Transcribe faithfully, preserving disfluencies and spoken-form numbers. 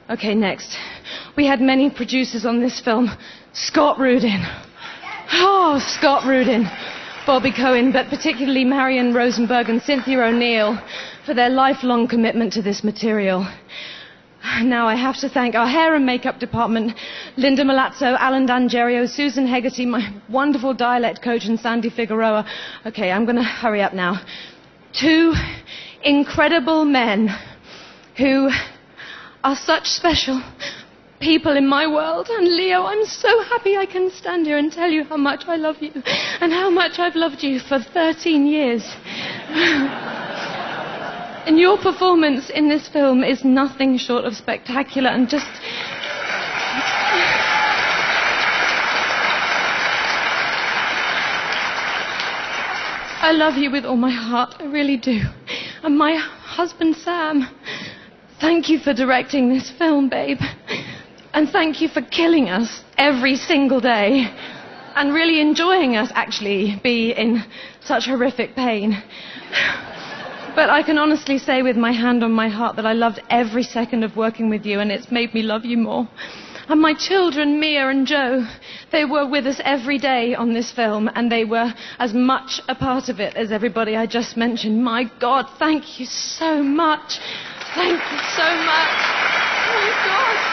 Okay, next. We had many producers on this film. Scott Rudin. Oh, Scott Rudin. Bobby Cohen, but particularly Marion Rosenberg and Cynthia O'Neill for their lifelong commitment to this material. Now I have to thank our hair and makeup department, Linda Malazzo, Alan D'Angerio, Susan Hegarty, my wonderful dialect coach, and Sandy Figueroa. Okay, I'm going to hurry up now. Two incredible men who are such special people in my world. And Leo, I'm so happy I can stand here and tell you how much I love you and how much I've loved you for thirteen years. And your performance in this film is nothing short of spectacular and just... I love you with all my heart, I really do. And my husband, Sam, thank you for directing this film, babe. And thank you for killing us every single day. And really enjoying us, actually, be in such horrific pain. But I can honestly say with my hand on my heart that I loved every second of working with you, and it's made me love you more. And my children, Mia and Joe, they were with us every day on this film, and they were as much a part of it as everybody I just mentioned. My God, thank you so much. Thank you so much. Oh, my God.